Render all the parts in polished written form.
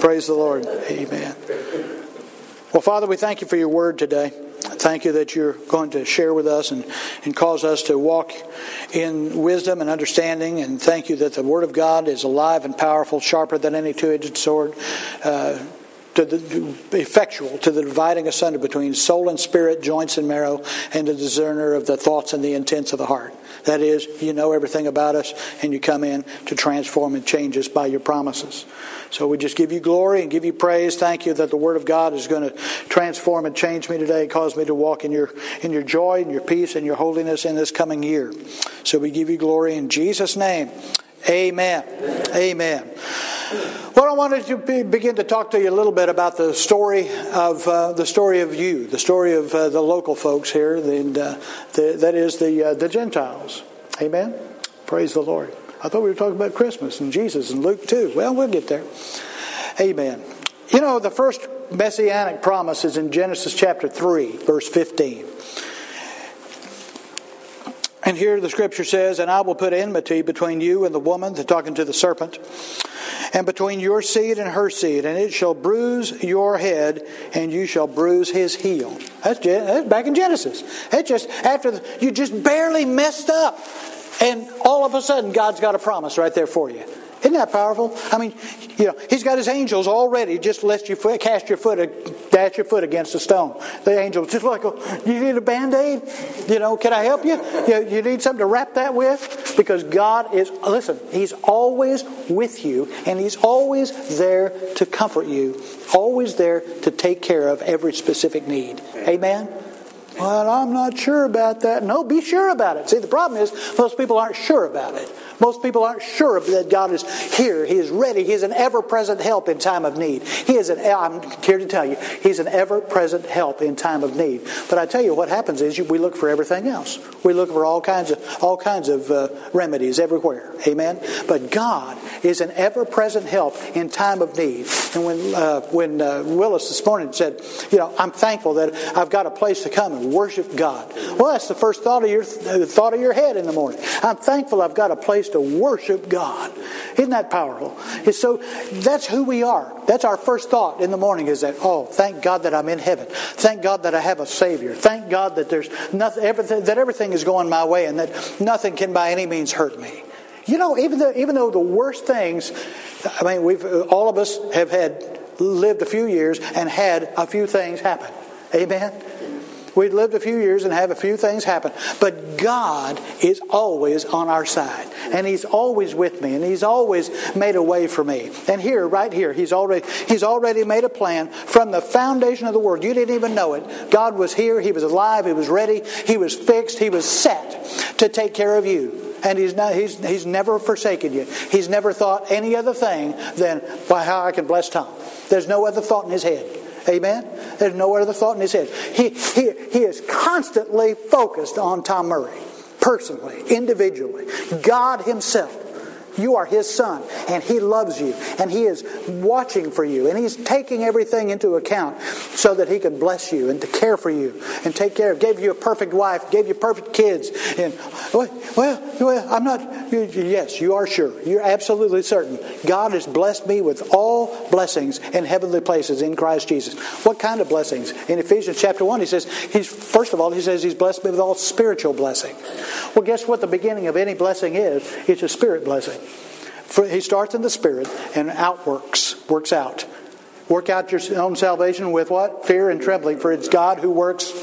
Praise the Lord. Amen. Well, Father, we thank you for your word today. Thank you that you're going to share with us and cause us to walk in wisdom and understanding. And thank you that the word of God is alive and powerful, sharper than any two-edged sword, effectual to the dividing asunder between soul and spirit, joints and marrow, and the discerner of the thoughts and the intents of the heart. That is, you know everything about us, and you come in to transform and change us by your promises. So we just give you glory and give you praise. Thank you that the Word of God is going to transform and change me today, cause me to walk in your joy and your peace and your holiness in this coming year. So we give you glory in Jesus' name. Amen. Amen. Well, I wanted to begin to talk to you a little bit about the story of you, the story of the local folks here, and that is the Gentiles. Amen. Praise the Lord. I thought we were talking about Christmas and Jesus and Luke too. Well, we'll get there. Amen. You know, the first messianic promise is in Genesis chapter 3, verse 15. And here the scripture says, "And I will put enmity between you and the woman," they're talking to the serpent, "and between your seed and her seed, and it shall bruise your head, and you shall bruise his heel." That's back in Genesis. It's just after you just barely messed up, and all of a sudden God's got a promise right there for you. Isn't that powerful? I mean, you know, He's got His angels already just dash your foot against a stone. The angels just like, "You need a Band-Aid? You know, can I help you? You need something to wrap that with?" Because God is, listen, He's always with you, and He's always there to comfort you, always there to take care of every specific need. Amen? Well, I'm not sure about that. No, be sure about it. See, the problem is most people aren't sure about it. Most people aren't sure that God is here. He is ready. He is an ever-present help in time of need. I'm here to tell you, He's an ever-present help in time of need. But I tell you, what happens is we look for everything else. We look for all kinds of remedies everywhere. Amen? But God is an ever-present help in time of need. And when Willis this morning said, you know, "I'm thankful that I've got a place to come and worship God." Well, that's the first thought of your head in the morning. I'm thankful I've got a place to worship God. Isn't that powerful? And so that's who we are. That's our first thought in the morning, is that, oh, thank God that I'm in heaven. Thank God that I have a Savior. Thank God that there's nothing, everything is going my way, and that nothing can by any means hurt me. You know, even though the worst things, I mean, all of us have lived a few years and had a few things happen. Amen. We've lived a few years and have a few things happen. But God is always on our side. And He's always with me. And He's always made a way for me. And here, right here, He's already made a plan from the foundation of the world. You didn't even know it. God was here. He was alive. He was ready. He was fixed. He was set to take care of you. And He's never forsaken you. He's never thought any other thing than, "Why, how I can bless Tom." There's no other thought in His head. Amen? There's no other thought in His head. He is constantly focused on Tom Murray. Personally, individually. God Himself. You are His son, and He loves you, and He is watching for you, and He's taking everything into account so that He can bless you and to care for you and take care of. Gave you a perfect wife, gave you perfect kids. And well, I'm not. Yes, you are sure. You're absolutely certain. God has blessed me with all blessings in heavenly places in Christ Jesus. What kind of blessings? In Ephesians chapter 1, He says, first of all, He says He's blessed me with all spiritual blessing. Well, guess what the beginning of any blessing is? It's a spirit blessing. He starts in the spirit and works out. Work out your own salvation with what? Fear and trembling, for it's God who works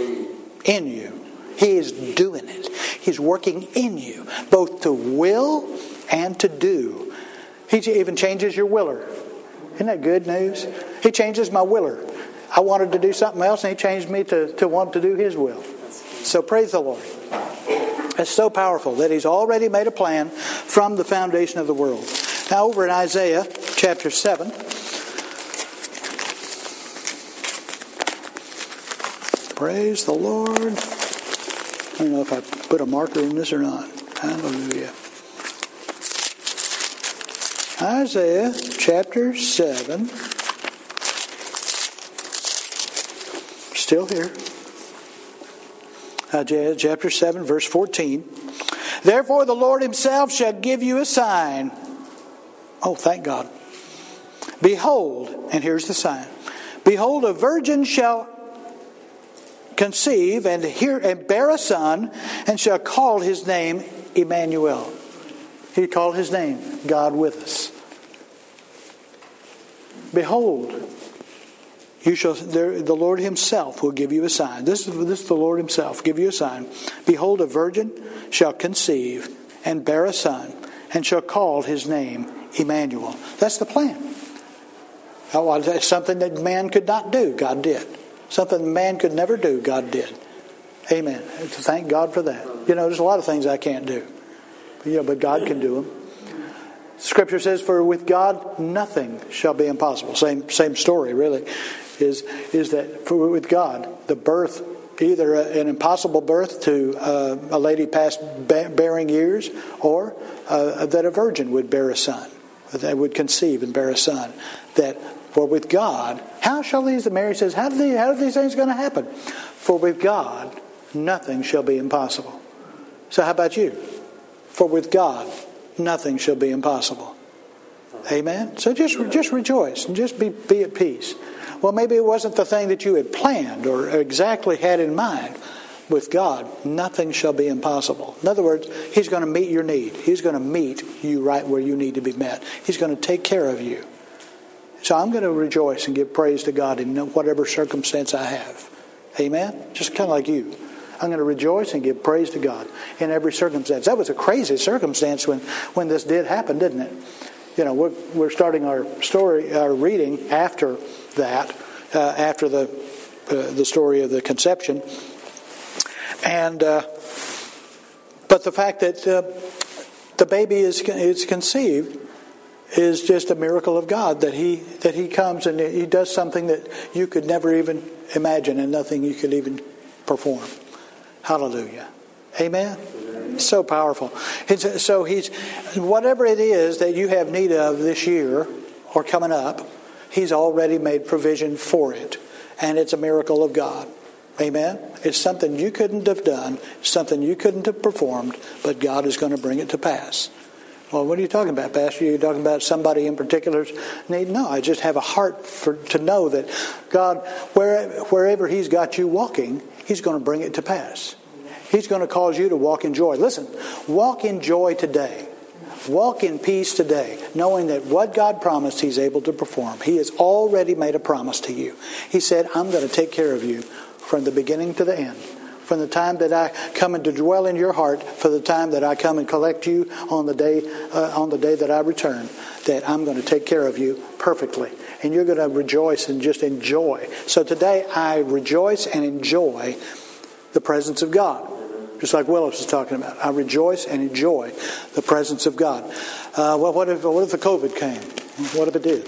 in you. He is doing it. He's working in you, both to will and to do. He even changes your willer. Isn't that good news? He changes my willer. I wanted to do something else, and He changed me to want to do His will. So praise the Lord. It's so powerful that He's already made a plan from the foundation of the world. Now over in Isaiah chapter 7. Praise the Lord. I don't know if I put a marker in this or not. Hallelujah. Isaiah chapter 7. Still here. Isaiah chapter 7, verse 14. "Therefore the Lord Himself shall give you a sign." Oh, thank God. Behold, and here's the sign. Behold, a virgin shall conceive and bear a son, and shall call his name Emmanuel. He called his name God with us. Behold, the Lord himself will give you a sign. This is the Lord himself give you a sign. Behold, a virgin shall conceive and bear a son, and shall call his name Emmanuel. That's the plan. That's something that man could not do, God did. Something man could never do, God did. Amen. Thank God for that. There's a lot of things I can't do. But God can do them. Scripture says, for with God nothing shall be impossible. Same story, really, is that with God, the birth, either an impossible birth to a lady past bearing years, or that a virgin would bear a son, that would conceive and bear a son. For with God, Mary says, how are these things going to happen? For with God, nothing shall be impossible. So how about you? For with God, nothing shall be impossible. Amen? So just rejoice and just be at peace. Well, maybe it wasn't the thing that you had planned or exactly had in mind. With God, nothing shall be impossible. In other words, He's going to meet your need. He's going to meet you right where you need to be met. He's going to take care of you. So I'm going to rejoice and give praise to God in whatever circumstance I have. Amen? Just kind of like you. I'm going to rejoice and give praise to God in every circumstance. That was a crazy circumstance when this did happen, didn't it? We're starting our reading after that, after the story of the conception. And but the fact that the baby is conceived is just a miracle of God, that he comes and He does something that you could never even imagine and nothing you could even perform. Hallelujah. Amen? So powerful. So He's, whatever it is that you have need of this year or coming up, He's already made provision for it. And it's a miracle of God. Amen? It's something you couldn't have done, something you couldn't have performed, but God is going to bring it to pass. Well, what are you talking about, Pastor? Are you talking about somebody in particular's need? No, I just have a heart to know that God, wherever He's got you walking, He's going to bring it to pass. He's going to cause you to walk in joy. Listen, walk in joy today. Walk in peace today, knowing that what God promised He's able to perform. He has already made a promise to you. He said, I'm going to take care of you from the beginning to the end. From the time that I come in to dwell in your heart, for the time that I come and collect you on the day that I return, that I'm going to take care of you perfectly. And you're going to rejoice and just enjoy. So today I rejoice and enjoy the presence of God. Just like Willis was talking about. I rejoice and enjoy the presence of God. Well, what if the COVID came? What if it did?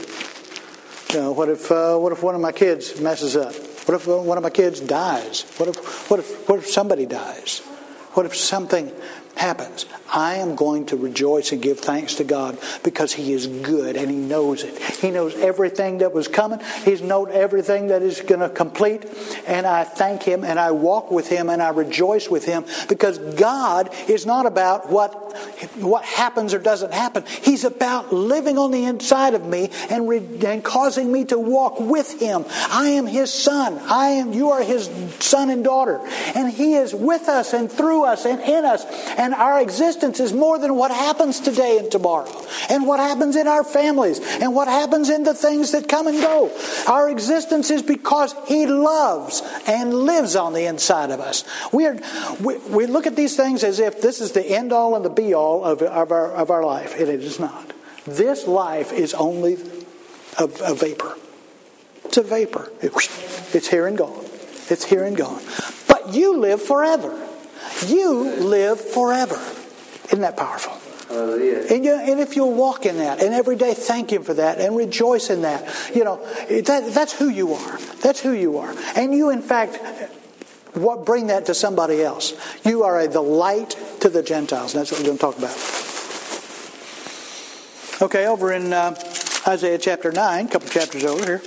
What if one of my kids messes up? What if one of my kids dies? What if somebody dies? What if something happens? I am going to rejoice and give thanks to God because He is good and He knows it. He knows everything that was coming. He's known everything that is going to complete. And I thank Him and I walk with Him and I rejoice with Him because God is not about what happens or doesn't happen. He's about living on the inside of me and causing me to walk with Him. I am His son. You are His son and daughter. And He is with us and through us and in us. And our existence is more than what happens today and tomorrow. And what happens in our families. And what happens in the things that come and go. Our existence is because He loves and lives on the inside of us. We look at these things as if this is the end all and the be all of our life. And it is not. This life is only a vapor. It's a vapor. It's here and gone. It's here and gone. But you live forever. You live forever. Isn't that powerful? And if you'll walk in that and every day thank Him for that and rejoice in that, that's who you are. That's who you are. And you, in fact, bring that to somebody else. You are the light to the Gentiles. And that's what we're going to talk about. Okay, over in Isaiah chapter 9, a couple chapters over here.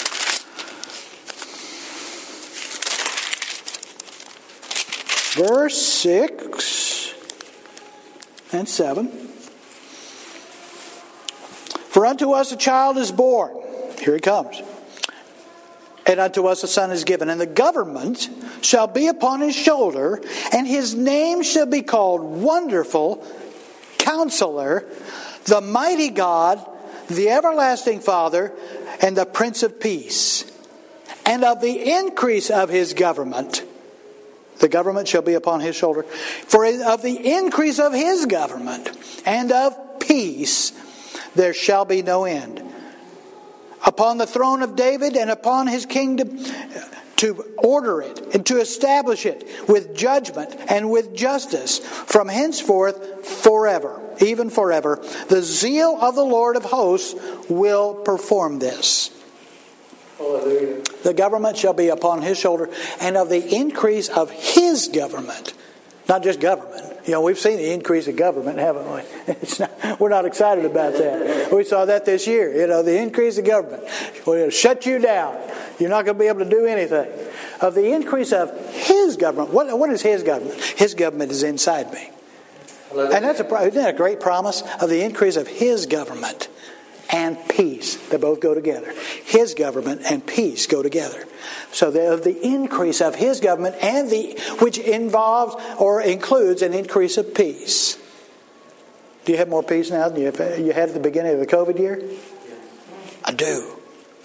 Verse 6 and 7. For unto us a child is born. Here he comes. And unto us a son is given. And the government shall be upon his shoulder. And his name shall be called Wonderful, Counselor, the Mighty God, the Everlasting Father, and the Prince of Peace. And of the increase of his government, the government shall be upon his shoulder. For of the increase of his government and of peace, there shall be no end. Upon the throne of David and upon his kingdom, to order it and to establish it with judgment and with justice from henceforth forever, even forever. The zeal of the Lord of hosts will perform this. Hallelujah. The government shall be upon his shoulder, and of the increase of his government, not just government. You know, we've seen the increase of government, haven't we? We're not excited about that. We saw that this year. You know, the increase of government. We'll shut you down. You're not going to be able to do anything. Of the increase of his government. What is his government? His government is inside me. And isn't that a great promise? Of the increase of his government and peace. They both go together. His government and peace go together. So of the increase of his government, and which involves or includes an increase of peace. Do you have more peace now than you had at the beginning of the COVID year? I do.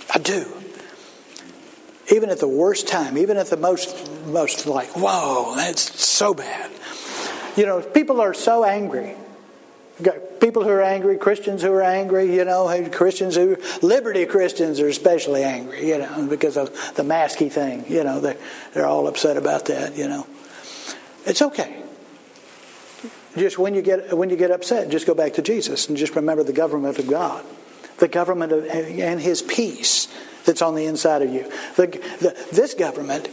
Even at the worst time, even at the most like, whoa, that's so bad. You know, people are so angry. You've got people who are angry, Christians who are angry, you know, Liberty Christians are especially angry, you know, because of the masky thing, you know, they're all upset about that, you know. It's okay. Just when you get upset, just go back to Jesus and just remember the government of God, the government and His peace that's on the inside of you. This government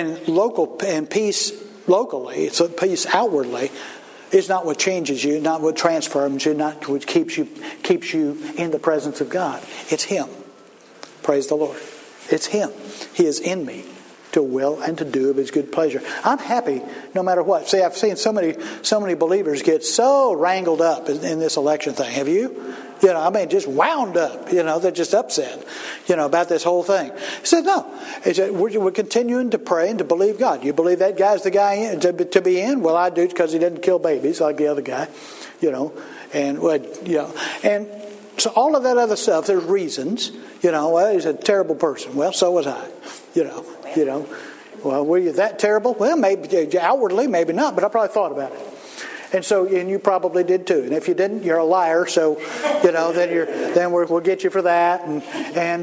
and peace locally, so peace outwardly, is not what changes you, not what transforms you, not what keeps you in the presence of God. It's Him. Praise the Lord. It's Him. He is in me to will and to do of His good pleasure. I'm happy no matter what. See, I've seen so many believers get so wrangled up in this election thing. Have you? You know, I mean, just wound up. You know, they're just upset, you know, about this whole thing. He said, no. He said, we're continuing to pray and to believe God. You believe that guy's the guy to be in? Well, I do, because he didn't kill babies like the other guy, you know. And, well, you know, and so all of that other stuff, there's reasons. You know, well, he's a terrible person. Well, so was I. You know. Well, were you that terrible? Well, maybe outwardly, maybe not, but I probably thought about it. And you probably did too. And if you didn't, you're a liar. So, you know, then we'll get you for that. And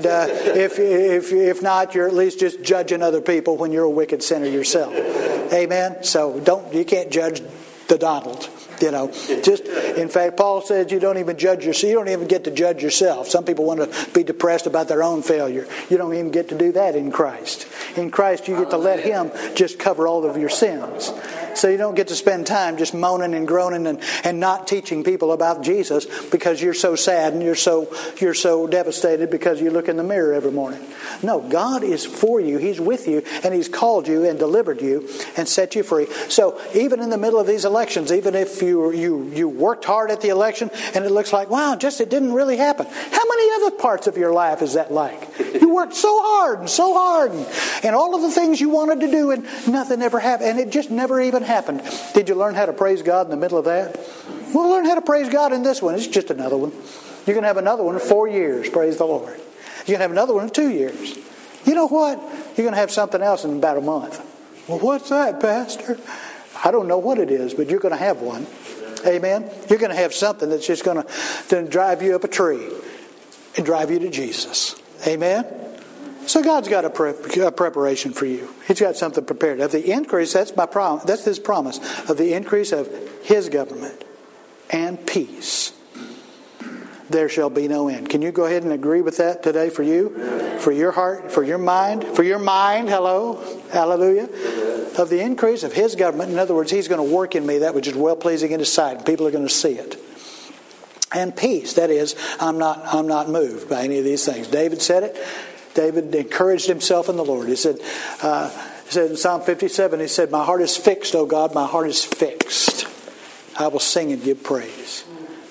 if not, you're at least just judging other people when you're a wicked sinner yourself. Amen. So you can't judge the Donald. You know, in fact, Paul says you don't even judge yourself. You don't even get to judge yourself. Some people want to be depressed about their own failure. You don't even get to do that in Christ. In Christ, you get to let Him just cover all of your sins. So you don't get to spend time just moaning and groaning and not teaching people about Jesus because you're so sad and you're so devastated because you look in the mirror every morning. No, God is for you. He's with you, and He's called you and delivered you and set you free. So even in the middle of these elections, even if you worked hard at the election and it looks like, wow, it didn't really happen. How many other parts of your life is that like? You worked so hard and all of the things you wanted to do and nothing ever happened, and it just never even happened. Did you learn how to praise God in the middle of that? Well, learn how to praise God in this one. It's just another one. You're going to have another one in 4 years. Praise the Lord. You're going to have another one in 2 years. You know what? You're going to have something else in about a month. Well, what's that, Pastor? I don't know what it is, but you're going to have one. Amen? You're going to have something that's just going to drive you up a tree and drive you to Jesus. Amen? So God's got a preparation for you. He's got something prepared. Of the increase, that's His promise, of the increase of His government and peace, there shall be no end. Can you go ahead and agree with that today for you? For your heart, for your mind, hello, hallelujah. Of the increase of His government, in other words, He's going to work in me that which is well-pleasing in His sight, and people are going to see it. And peace, that is, I'm not moved by any of these things. David said it. David encouraged himself in the Lord. He said in Psalm 57, he said, my heart is fixed, O God, my heart is fixed. I will sing and give praise.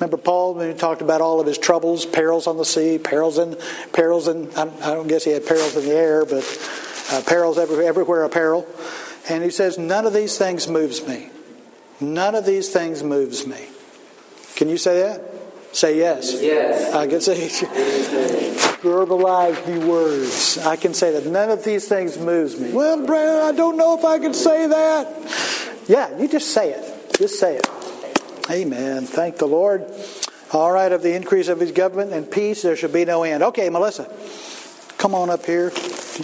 Remember Paul when he talked about all of his troubles, perils on the sea, perils in I don't guess he had perils in the air, but perils everywhere peril. And he says, none of these things moves me. None of these things moves me. Can you say that? Say yes. Yes. I can say verbalize the words. I can say that none of these things moves me. Well, Brad, I don't know if I can say that. Yeah, you just say it. Just say it. Amen. Thank the Lord. All right, of the increase of his government and peace, there shall be no end. Okay, Melissa, come on up here.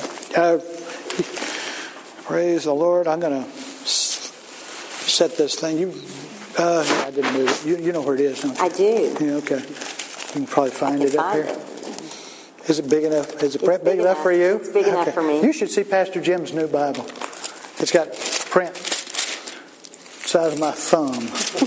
Praise the Lord. I'm going to set this thing. I didn't move it. You know where it is, don't you? I do. Yeah, okay. You can probably find it up here. Is it big enough? Is it big enough for you? It's big enough for me. You should see Pastor Jim's new Bible. It's got print size of my thumb.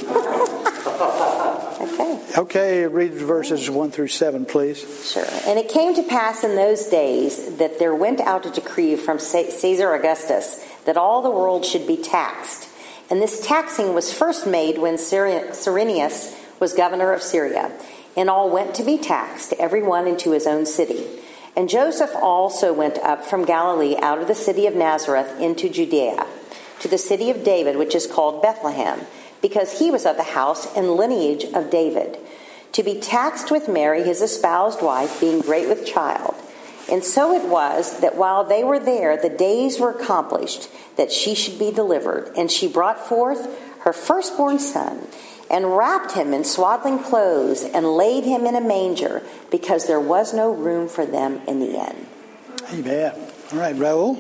Okay, read verses 1 through 7, please. Sure. And it came to pass in those days that there went out a decree from Caesar Augustus that all the world should be taxed. And this taxing was first made when Cyrenius was governor of Syria. And all went to be taxed, every one into his own city. And Joseph also went up from Galilee out of the city of Nazareth into Judea, to the city of David, which is called Bethlehem, because he was of the house and lineage of David, to be taxed with Mary, his espoused wife, being great with child. And so it was that while they were there, the days were accomplished that she should be delivered. And she brought forth her firstborn son, and wrapped him in swaddling clothes, and laid him in a manger, because there was no room for them in the inn. Amen. All right, Raul.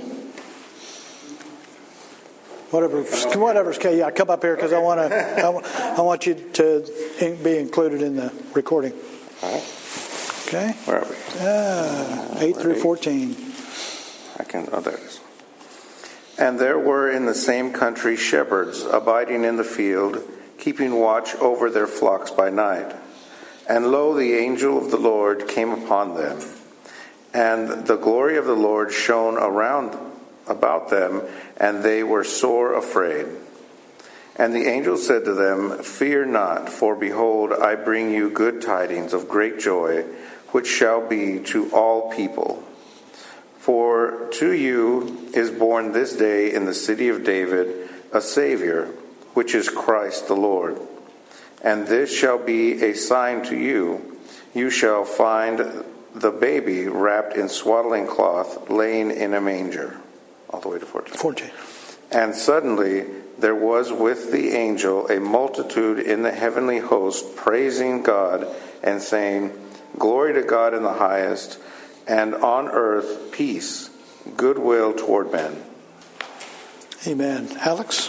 Whatever's okay. Yeah, come up here because I want you to be included in the recording. All right. Okay. Where are we? 8 through 14. There it is. And there were in the same country shepherds abiding in the field, keeping watch over their flocks by night. And lo, the angel of the Lord came upon them, and the glory of the Lord shone around about them, and they were sore afraid. And the angel said to them, Fear not, for behold, I bring you good tidings of great joy, which shall be to all people. For to you is born this day in the city of David a Savior, which is Christ the Lord. And this shall be a sign to you. You shall find the baby wrapped in swaddling cloth, laying in a manger. All the way to 14. And suddenly there was with the angel a multitude in the heavenly host, praising God and saying, Glory to God in the highest, and on earth peace, goodwill toward men. Amen. Alex?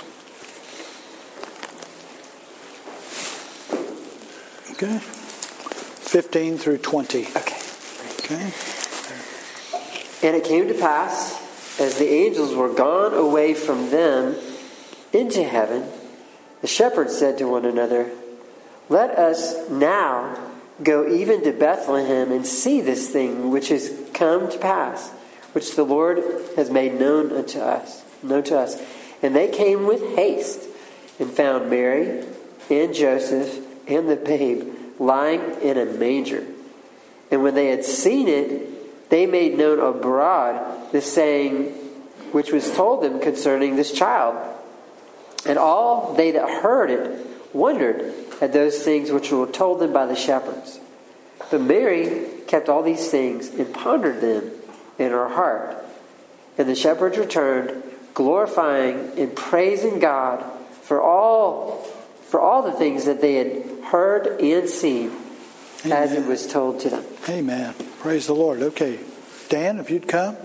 Okay. 15 through 20. Okay. And it came to pass, as the angels were gone away from them into heaven, the shepherds said to one another, Let us now go even to Bethlehem and see this thing which is come to pass, which the Lord has made known to us. And they came with haste and found Mary and Joseph and the babe lying in a manger. And when they had seen it, they made known abroad the saying which was told them concerning this child. And all they that heard it wondered at those things which were told them by the shepherds. But Mary kept all these things and pondered them in her heart. And the shepherds returned, glorifying and praising God for all the things that they had heard and seen. Amen. As it was told to them. Amen. Praise the Lord. Okay. Dan, if you'd come.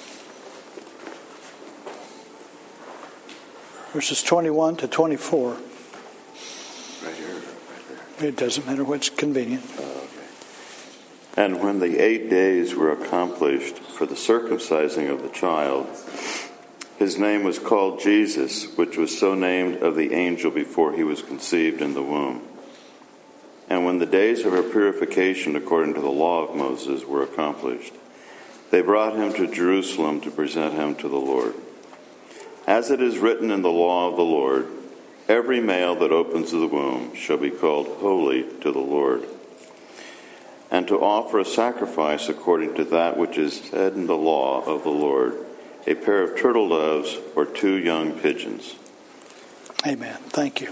Verses 21 to 24. Right here, right there. It doesn't matter what's convenient. Okay. And when the 8 days were accomplished for the circumcising of the child, his name was called Jesus, which was so named of the angel before he was conceived in the womb. And when the days of her purification according to the law of Moses were accomplished, they brought him to Jerusalem to present him to the Lord. As it is written in the law of the Lord, every male that opens the womb shall be called holy to the Lord. And to offer a sacrifice according to that which is said in the law of the Lord, a pair of turtle doves or 2 young pigeons. Amen. Thank you.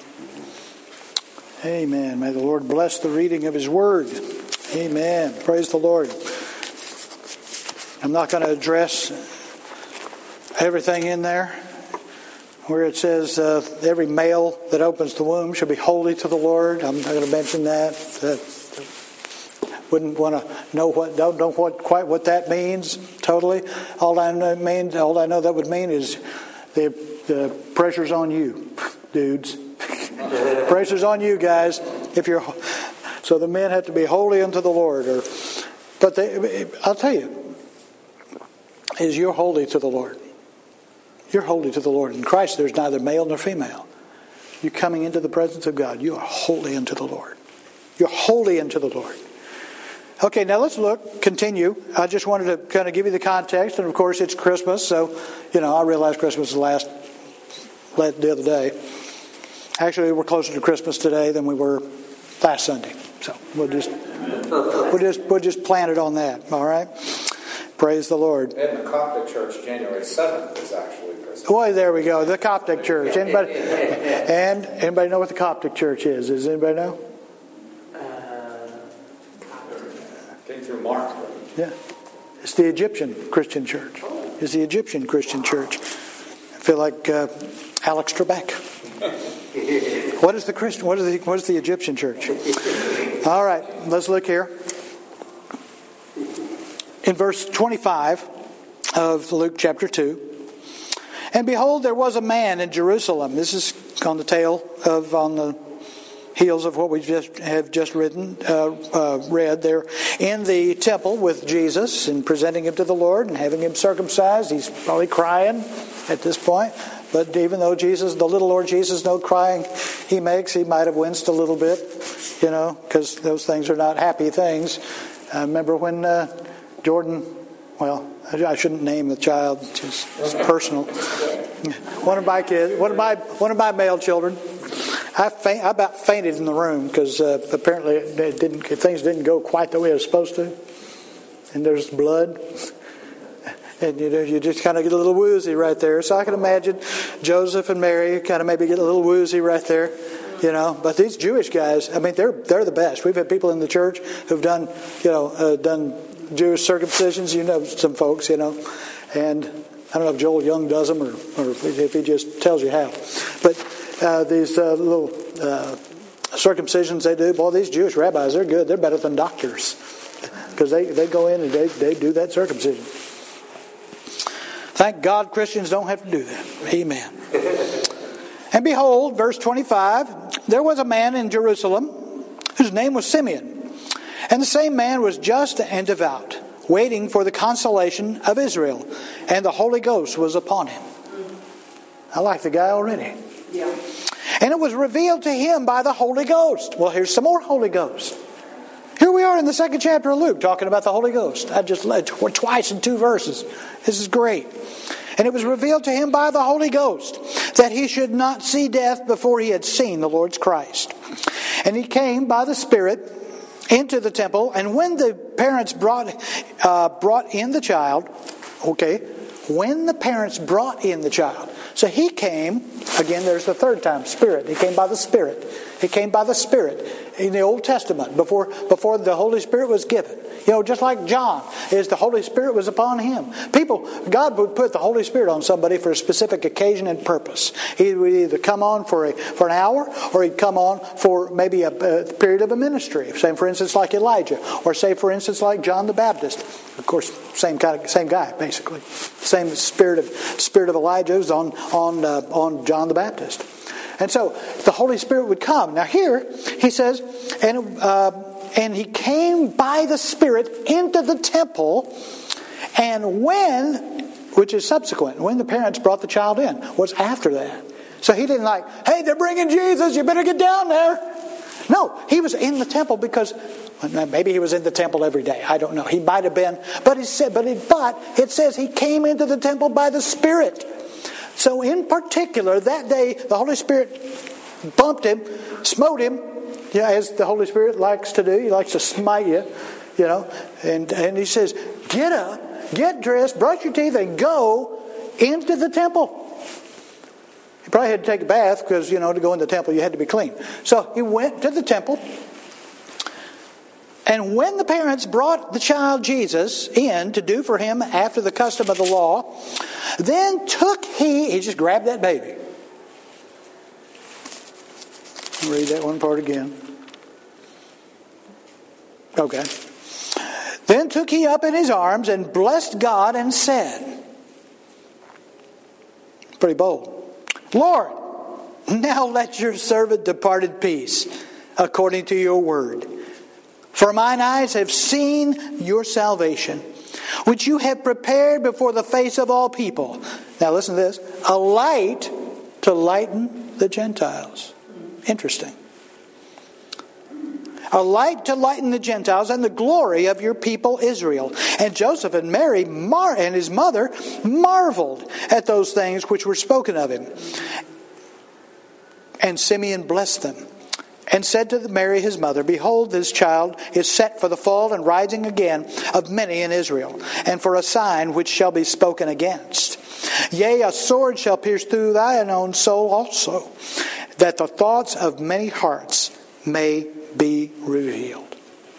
Amen. May the Lord bless the reading of His Word. Amen. Praise the Lord. I'm not going to address everything in there where it says every male that opens the womb shall be holy to the Lord. I'm not going to mention that. Wouldn't want to know quite what that means totally. All I know that would mean is the pressure's on you, dudes. Pressure's on you guys. So the men have to be holy unto the Lord. I'll tell you, is you're holy to the Lord. You're holy to the Lord. In Christ, there's neither male nor female. You're coming into the presence of God. You are holy unto the Lord. You're holy unto the Lord. Okay, now let's continue. I just wanted to kind of give you the context, and of course it's Christmas, so, I realize Christmas is the other day. Actually, we're closer to Christmas today than we were last Sunday. So we'll just plan it on that, all right? Praise the Lord. In the Coptic Church, January 7th is actually Christmas. Boy, there we go. The Coptic Church. Anybody know what the Coptic Church is? Does anybody know? Came through Mark. Yeah. It's the Egyptian Christian Church. It's the Egyptian Christian Church. I feel like Alex Trebek. What is the Egyptian Church? All right, let's look here. In verse 25 of Luke chapter 2. And behold, there was a man in Jerusalem. This is on the heels of what we have just read there in the temple with Jesus and presenting him to the Lord and having him circumcised. He's probably crying at this point. But even though the little Lord Jesus, no crying he makes, he might have winced a little bit, because those things are not happy things. I remember when Jordan, I shouldn't name the child, it's personal. One of my kids, one of my male children, I about fainted in the room because apparently things didn't go quite the way it was supposed to, and there's blood. And you just kind of get a little woozy right there. So I can imagine Joseph and Mary kind of maybe get a little woozy right there, But these Jewish guys, they're the best. We've had people in the church who've done Jewish circumcisions. Some folks, and I don't know if Joel Young does them or if he just tells you how. But these little circumcisions they do, boy, these Jewish rabbis, they're good. They're better than doctors because they go in and they do that circumcision. Thank God Christians don't have to do that. Amen. And behold, verse 25, there was a man in Jerusalem whose name was Simeon. And the same man was just and devout, waiting for the consolation of Israel. And the Holy Ghost was upon him. I like the guy already. Yeah. And it was revealed to him by the Holy Ghost. Well, here's some more Holy Ghost. Here we are in the 2nd chapter of Luke talking about the Holy Ghost. I just led twice in 2 verses. This is great. And it was revealed to him by the Holy Ghost that he should not see death before he had seen the Lord's Christ. And he came by the Spirit into the temple. And when the parents brought in the child, when the parents brought in the child. So he came, again, there's the 3rd time, Spirit. He came by the Spirit. He came by the Spirit in the Old Testament before the Holy Spirit was given. Just like John, the Holy Spirit was upon him. God would put the Holy Spirit on somebody for a specific occasion and purpose. He would either come on for an hour, or he'd come on for maybe a period of a ministry. Say, for instance, like Elijah, or say, for instance, like John the Baptist. Of course, same guy, basically. Same spirit of Elijah was on John the Baptist. And so the Holy Spirit would come. Now here he says, and he came by the Spirit into the temple, and which is subsequent, when the parents brought the child in, was after that. So he didn't hey, they're bringing Jesus, you better get down there. No, he was in the temple because maybe he was in the temple every day. I don't know. He might have been, but it says he came into the temple by the Spirit. So in particular, that day, the Holy Spirit bumped him, smote him, as the Holy Spirit likes to do. He likes to smite you, And he says, get up, get dressed, brush your teeth, and go into the temple. He probably had to take a bath because, to go in the temple you had to be clean. So he went to the temple. And when the parents brought the child Jesus in to do for him after the custom of the law, then took he just grabbed that baby. I'll read that one part again. Okay. Then took he up in his arms and blessed God and said, pretty bold, Lord, now let your servant depart in peace, according to your word. For mine eyes have seen your salvation, which you have prepared before the face of all people. Now listen to this. A light to lighten the Gentiles. Interesting. A light to lighten the Gentiles and the glory of your people Israel. And Joseph and Mary and his mother marveled at those things which were spoken of him. And Simeon blessed them and said to Mary his mother, Behold, this child is set for the fall and rising again of many in Israel, and for a sign which shall be spoken against. Yea, a sword shall pierce through thine own soul also, that the thoughts of many hearts may be revealed.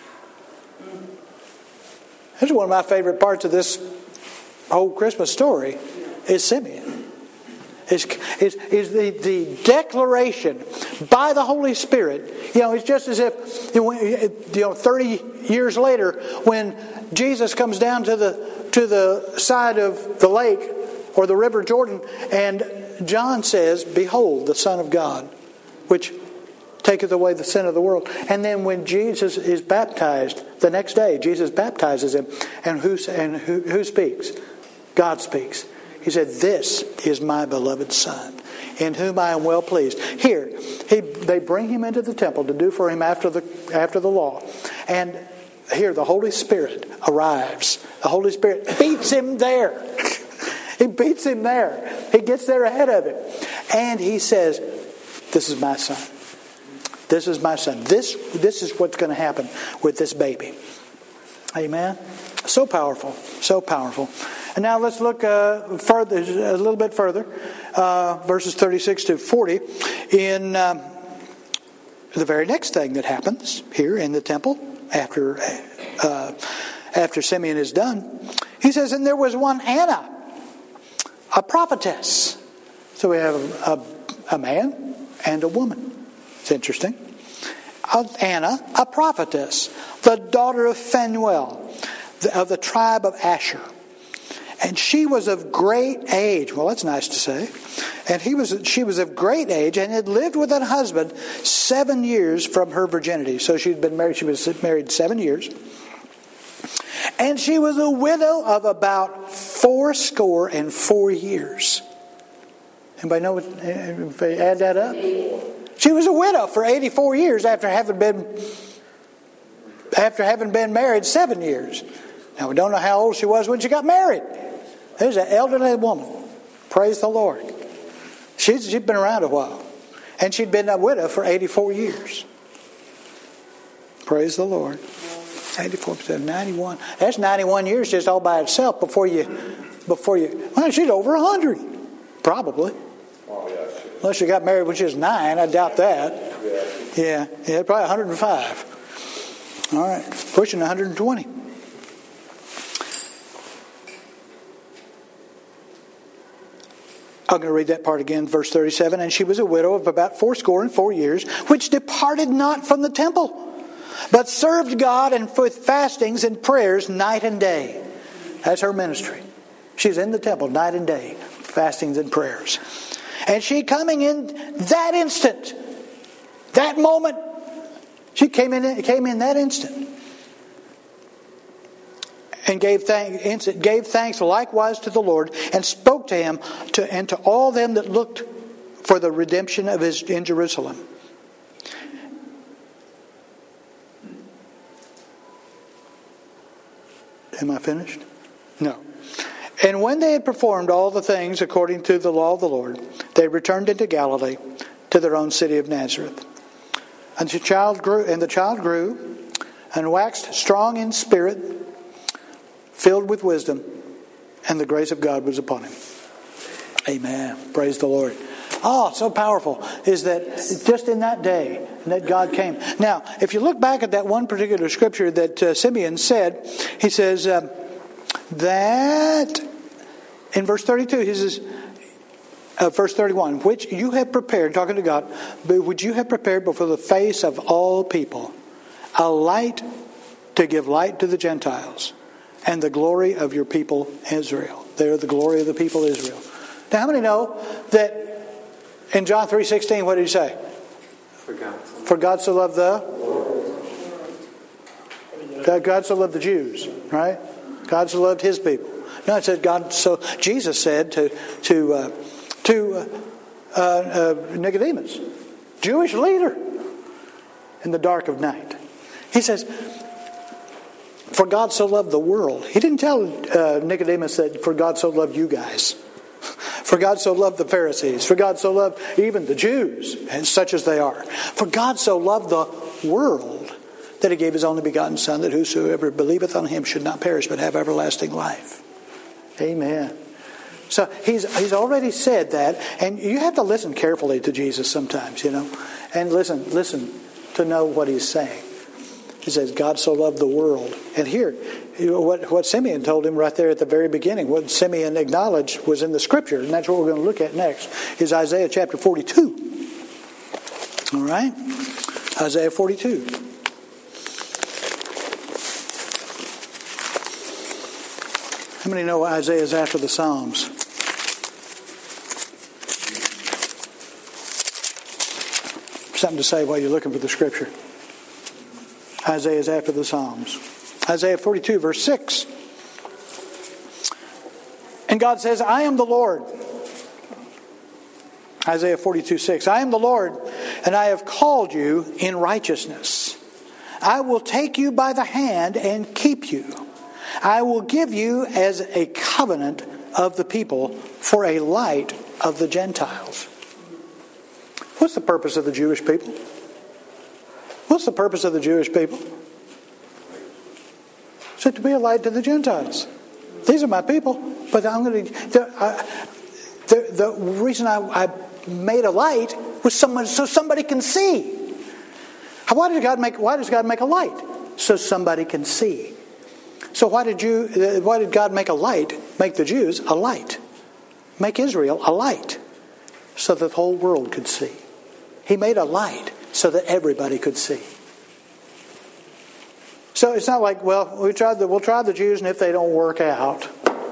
This is one of my favorite parts of this whole Christmas story, is Simeon. Is the declaration by the Holy Spirit. It's just as if 30 years later, when Jesus comes down to the side of the lake or the river Jordan, and John says, Behold, the Son of God, which taketh away the sin of the world. And then when Jesus is baptized, the next day, Jesus baptizes him. And who speaks? God speaks. He said, This is my beloved Son, in whom I am well pleased. Here, they bring him into the temple to do for him after the law. And here the Holy Spirit arrives. The Holy Spirit beats him there. He beats him there. He gets there ahead of him. And he says, This is my Son. This is my Son. This is what's going to happen with this baby. Amen? So powerful. So powerful. And now let's look a little bit further, verses 36 to 40, in the very next thing that happens here in the temple after Simeon is done. He says, and there was one Anna, a prophetess. So we have a man and a woman. It's interesting. Anna, a prophetess, the daughter of Phanuel, of the tribe of Asher. And she was of great age. Well, that's nice to say. And she was of great age and had lived with a husband 7 years from her virginity. So she'd been married. She was married 7 years. And she was a widow of about 84 years. Anybody know if they add that up? She was a widow for 84 years after having been married 7 years. Now we don't know how old she was when she got married. There's an elderly woman. Praise the Lord. She'd been around a while. And she'd been a widow for 84 years. Praise the Lord. 84, 91. That's 91 years just all by itself before you. Well, she's over 100. Probably. Oh, yeah. Unless she got married when she was 9. I doubt that. Yeah, probably 105. All right. Pushing 120. I'm going to read that part again, verse 37. And she was a widow of about 84 years, which departed not from the temple, but served God and with fastings and prayers night and day. That's her ministry. She's in the temple night and day, fastings and prayers. And she coming in that instant, that moment, she came in that instant. And gave thanks likewise to the Lord, and spoke to him and to all them that looked for the redemption of in Jerusalem. Am I finished? No. And when they had performed all the things according to the law of the Lord, they returned into Galilee, to their own city of Nazareth. And the child grew and waxed strong in spirit, filled with wisdom, and the grace of God was upon him. Amen. Praise the Lord. Oh, so powerful is that just in that day that God came. Now, if you look back at that one particular scripture that Simeon said, he says that in verse 32, he says, verse 31, which you have prepared, talking to God, but which you have prepared before the face of all people, a light to give light to the Gentiles, and the glory of your people Israel. They are the glory of the people Israel. Now, how many know that in John 3:16, what did he say? For God so loved God so loved the Jews, right? God so loved his people. No, it said Jesus said to Nicodemus, Jewish leader, in the dark of night. He says, for God so loved the world. He didn't tell Nicodemus that for God so loved you guys. For God so loved the Pharisees. For God so loved even the Jews, and such as they are. For God so loved the world that he gave his only begotten Son, that whosoever believeth on him should not perish but have everlasting life. Amen. So he's already said that, and you have to listen carefully to Jesus sometimes, and listen to know what he's saying. He says, God so loved the world. And here, what Simeon told him right there at the very beginning, what Simeon acknowledged was in the Scripture, and that's what we're going to look at next, is Isaiah chapter 42. All right? Isaiah 42. How many know Isaiah is after the Psalms? Something to say while you're looking for the Scripture. Isaiah is after the Psalms. Isaiah 42, verse 6. And God says, I am the Lord. Isaiah 42, 6. I am the Lord, and I have called you in righteousness. I will take you by the hand and keep you. I will give you as a covenant of the people for a light of the Gentiles. What's the purpose of the Jewish people? What's the purpose of the Jewish people? So to be a light to the Gentiles. These are my people, but I'm going to. The reason I made a light was so somebody can see. Why does God make a light? So somebody can see. So why did God make a light? Make the Jews a light. Make Israel a light, so that the whole world could see. He made a light so that everybody could see. So it's not like, well, we'll try the Jews, and if they don't work out,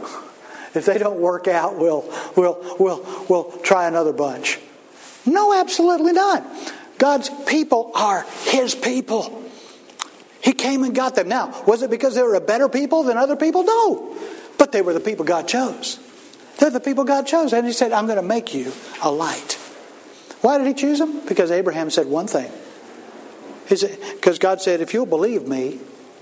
we'll try another bunch. No, absolutely not. God's people are His people. He came and got them. Now, was it because they were a better people than other people? No. But they were the people God chose. They're the people God chose. And He said, I'm going to make you a light. Why did He choose them? Because Abraham said one thing. Because God said, if you'll believe me,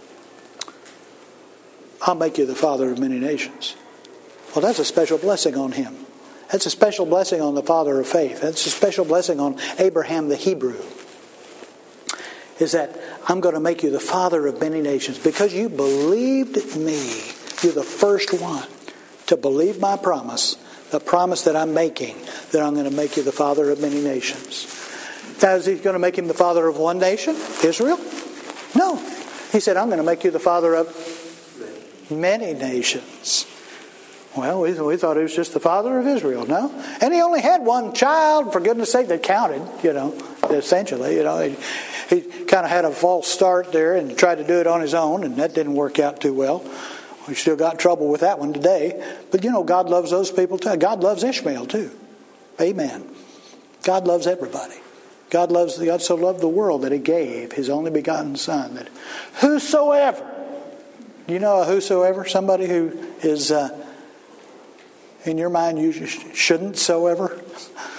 I'll make you the father of many nations. Well, that's a special blessing on him. That's a special blessing on the father of faith. That's a special blessing on Abraham the Hebrew. Is that I'm going to make you the father of many nations. Because you believed me, you're the first one to believe my promise, the promise that I'm making, that I'm going to make you the father of many nations. Now, is He going to make him the father of one nation, Israel? No. He said, I'm going to make you the father of many nations. Well, we thought He was just the father of Israel, no? And He only had one child, for goodness sake, that counted, essentially. He kind of had a false start there and tried to do it on his own, and that didn't work out too well. We still got trouble with that one today. But God loves those people too. God loves Ishmael too. Amen. God loves everybody. God so loved the world that He gave His only begotten Son, that whosoever, a whosoever, somebody who is in your mind you shouldn't so ever.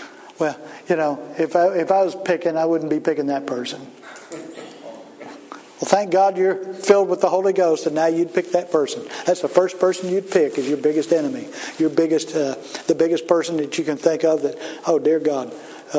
Well, if I was picking, I wouldn't be picking that person. Well, thank God you're filled with the Holy Ghost, and now you'd pick that person. That's the first person you'd pick is your biggest enemy, your biggest, the biggest person that you can think of. That, oh dear God,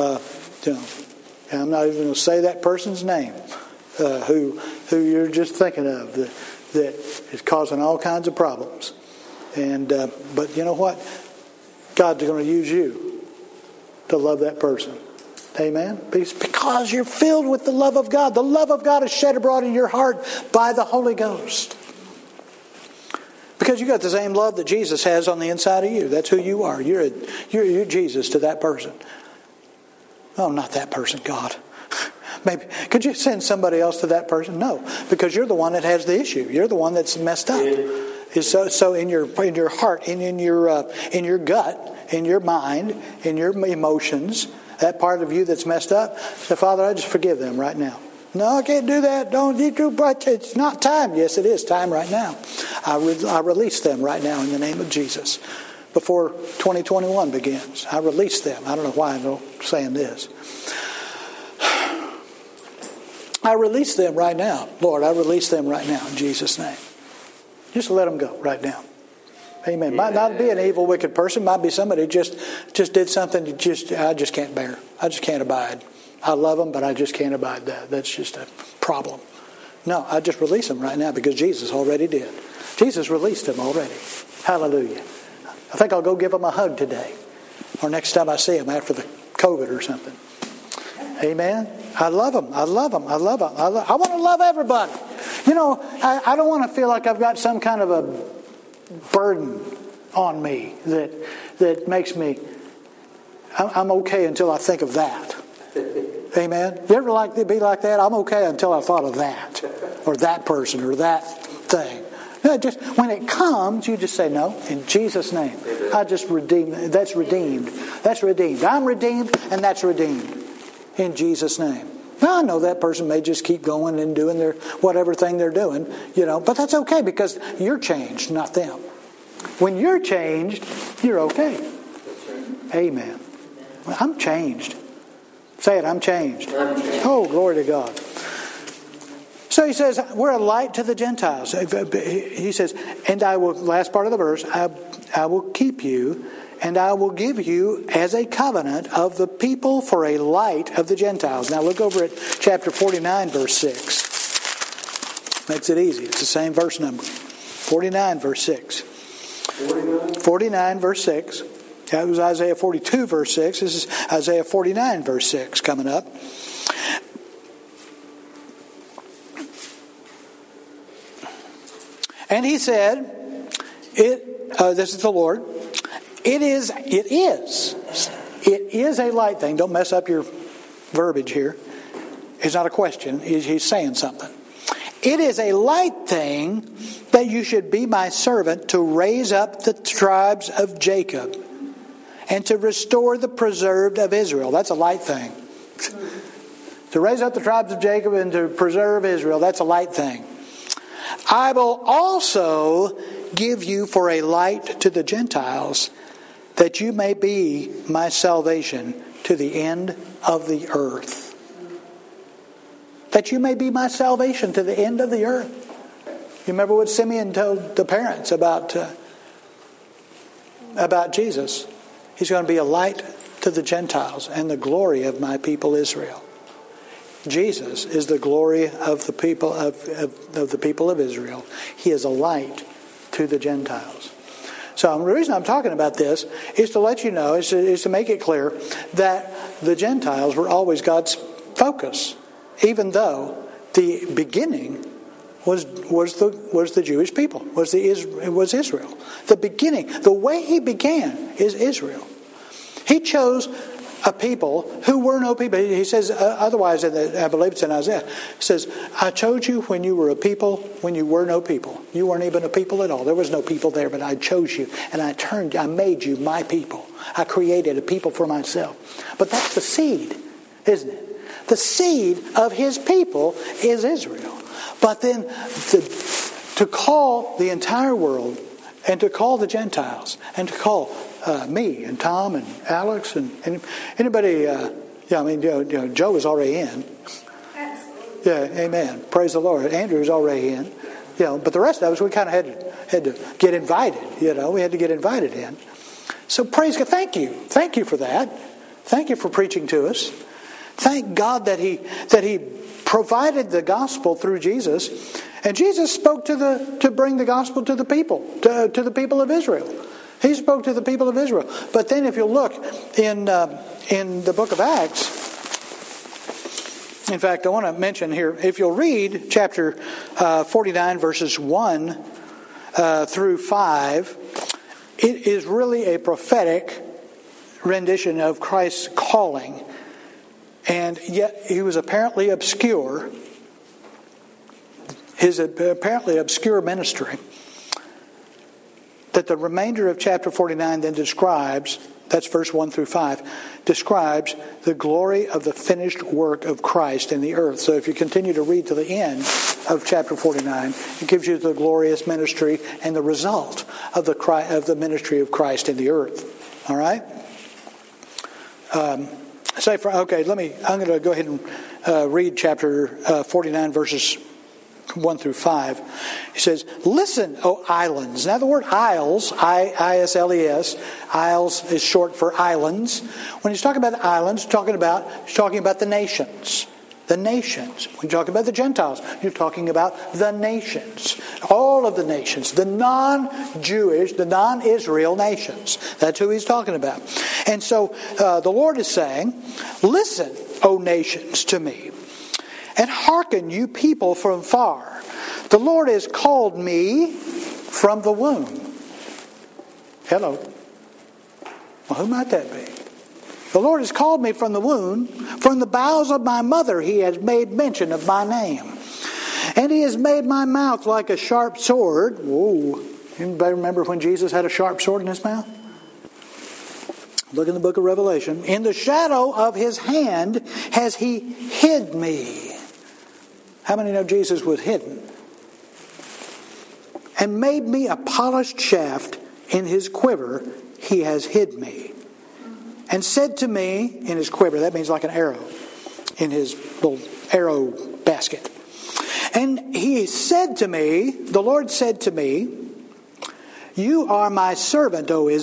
I'm not even going to say that person's name, who you're just thinking of that is causing all kinds of problems. And but you know what? God's going to use you to love that person. Amen? Because you're filled with the love of God. The love of God is shed abroad in your heart by the Holy Ghost. Because you got the same love that Jesus has on the inside of you. That's who you are. You're Jesus to that person. Oh, not that person, God. Maybe could you send somebody else to that person? No, because you're the one that has the issue. You're the one that's messed up. So in your heart, in your gut, in your mind, in your emotions, that part of you that's messed up, say, Father, I just forgive them right now. No, I can't do that. Don't you do? But it's not time. Yes, it is time right now. I release them right now in the name of Jesus. Before 2021 begins, I release them. I don't know why I'm saying this. I release them right now. Lord, I release them right now in Jesus' name. Just let them go right now. Amen. Might not be an evil, wicked person. Might be somebody who just did something I just can't bear. I just can't abide. I love them, but I just can't abide that. That's just a problem. No, I just release them right now because Jesus already did. Jesus released them already. Hallelujah. I think I'll go give them a hug today. Or next time I see them after the COVID or something. Amen. I love them. I love them. I love them. I want to love everybody. You know, I don't want to feel like I've got some kind of a burden on me that makes me, I'm okay until I think of that. Amen. You ever be like that? I'm okay until I thought of that, or that person, or that thing. Just when it comes, you just say no in Jesus' name. I just redeem. That's redeemed. That's redeemed. I'm redeemed, and that's redeemed in Jesus' name. Now I know that person may just keep going and doing their whatever thing they're doing, but that's okay because you're changed, not them. When you're changed, you're okay. Amen. I'm changed. Say it, I'm changed. Oh, glory to God. So he says, we're a light to the Gentiles. He says, and I will, last part of the verse, I will keep you, and I will give you as a covenant of the people for a light of the Gentiles. Now look over at chapter 49, verse 6. Makes it easy. It's the same verse number. 49, verse 6. 49, verse 6. That was Isaiah 42, verse 6. This is Isaiah 49, verse 6 coming up. And he said, this is the Lord, it is a light thing. Don't mess up your verbiage here. It's not a question. He's saying something. It is a light thing that you should be my servant to raise up the tribes of Jacob and to restore the preserved of Israel. That's a light thing. To raise up the tribes of Jacob and to preserve Israel, that's a light thing. I will also give you for a light to the Gentiles, that you may be my salvation to the end of the earth. That you may be my salvation to the end of the earth. You remember what Simeon told the parents about Jesus? He's going to be a light to the Gentiles and the glory of my people Israel. Jesus is the glory of the people of the people of Israel. He is a light to the Gentiles. So the reason I'm talking about this is to let you know, is to make it clear that the Gentiles were always God's focus, even though the beginning was the Jewish people, was Israel. The beginning, the way He began is Israel. He chose a people who were no people. He says otherwise, I believe it's in Isaiah. He says, I chose you when you were a people, when you were no people. You weren't even a people at all. There was no people there, but I chose you. And I made you my people. I created a people for myself. But that's the seed, isn't it? The seed of His people is Israel. But then to call the entire world and to call the Gentiles and to call me and Tom and Alex and anybody, Joe is already in. Yeah, amen. Praise the Lord. Andrew's already in. But the rest of us, we kind of had to get invited. We had to get invited in. So praise God. Thank you. Thank you for that. Thank you for preaching to us. Thank God that He provided the gospel through Jesus, and Jesus spoke to bring the gospel to the people, to the people of Israel. He spoke to the people of Israel. But then, if you look in the book of Acts, in fact, I want to mention here, if you'll read chapter 49, verses 1 through 5, it is really a prophetic rendition of Christ's calling. And yet he was apparently obscure. His apparently obscure ministry. That the remainder of chapter 49 then describes, that's verse 1 through 5, describes the glory of the finished work of Christ in the earth. So if you continue to read to the end of chapter 49, it gives you the glorious ministry and the result of the ministry of Christ in the earth. All right? I'm going to go ahead and read chapter 49, verses 1 through 5. He says, "Listen, O islands." Now the word isles, I-S-L-E-S, isles is short for islands. When he's talking about the islands, he's talking about the nations. The nations. When you're talking about the Gentiles, you're talking about the nations. All of the nations. The non-Jewish, the non-Israel nations. That's who he's talking about. And so the Lord is saying, "Listen, O nations, to me. And hearken, you people from far. The Lord has called me from the womb." Hello. Well, who might that be? "The Lord has called me from the womb. From the bowels of my mother he has made mention of my name. And he has made my mouth like a sharp sword." Whoa. Anybody remember when Jesus had a sharp sword in his mouth? Look in the book of Revelation. "In the shadow of his hand has he hid me." How many know Jesus was hidden? "And made me a polished shaft. In his quiver he has hid me. And said to me," in his quiver, that means like an arrow, in his little arrow basket. "And he said to me," the Lord said to me, "You are my servant, O Israel."